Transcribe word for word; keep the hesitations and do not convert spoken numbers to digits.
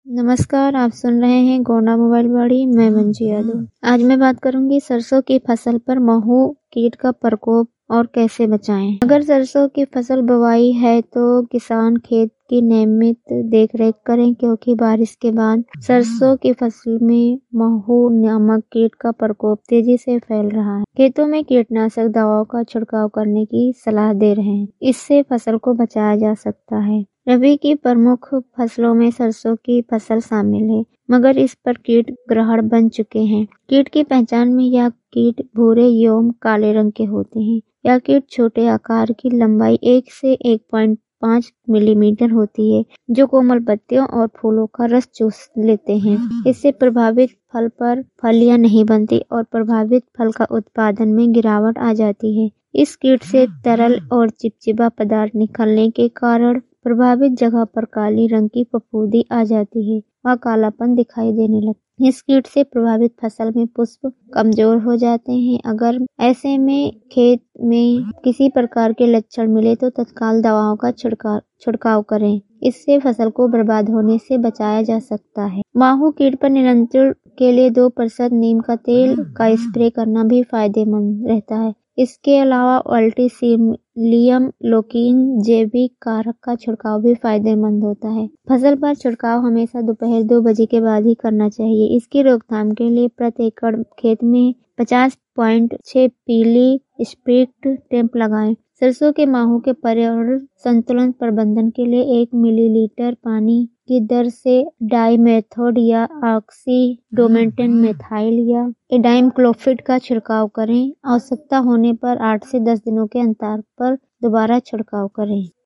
नमस्कार, आप सुन रहे हैं गोंडा मोबाइल बाड़ी। मैं मंजू यादव। आज मैं बात करूंगी सरसों की फसल पर महू कीट का प्रकोप और कैसे बचाएं। अगर सरसों की फसल बुवाई है तो किसान खेत की नियमित देखरेख करें, क्योंकि बारिश के बाद सरसों की फसल में महू नामक कीट का प्रकोप तेजी से फैल रहा है। खेतों में कीटनाशक दवाओं का छिड़काव करने की सलाह दे रहे हैं। इससे फसल को बचाया जा सकता है। रबी की प्रमुख फसलों में सरसों की फसल शामिल है, मगर इस पर कीट ग्रहण बन चुके हैं। कीट की पहचान में यह कीट भूरे एवं काले रंग के होते हैं। यह कीट छोटे आकार की लंबाई एक से एक पॉइंट पाँच मिलीमीटर होती है, जो कोमल पत्तियों और फूलों का रस चूस लेते हैं। इससे प्रभावित फल पर फलियां नहीं बनती और प्रभावित फल का उत्पादन में गिरावट आ जाती है। इस कीट से तरल और चिपचिपा पदार्थ निकलने के कारण प्रभावित जगह पर काली रंग की फफूंदी आ जाती है व कालापन दिखाई देने लगता है। इस कीट से प्रभावित फसल में पुष्प कमजोर हो जाते हैं। अगर ऐसे में खेत में किसी प्रकार के लक्षण मिले तो तत्काल दवाओं का छिड़काव छिड़काव करें। इससे फसल को बर्बाद होने से बचाया जा सकता है। माहू कीट पर नियंत्रण के लिए दो प्रतिशत नीम का तेल का स्प्रे करना भी फायदेमंद रहता है। इसके अलावा अल्टीसिलियम लोकीन जैविक कारक का छिड़काव भी फायदेमंद होता है। फसल पर छिड़काव हमेशा दोपहर दो बजे के बाद ही करना चाहिए। इसकी रोकथाम के लिए प्रति एकड़ खेत में पचास पॉइंट छह पीली स्प्रिट टेम्प लगाएं। सरसों के माहू के पर्यावरण संतुलन प्रबंधन के लिए एक मिलीलीटर पानी की दर से डाइमेथोड या ऑक्सीडोमेटेन मेथाइल या इडाइमक्लोप्रिड का छिड़काव करें। आवश्यकता होने पर आठ से दस दिनों के अंतराल पर दोबारा छिड़काव करें।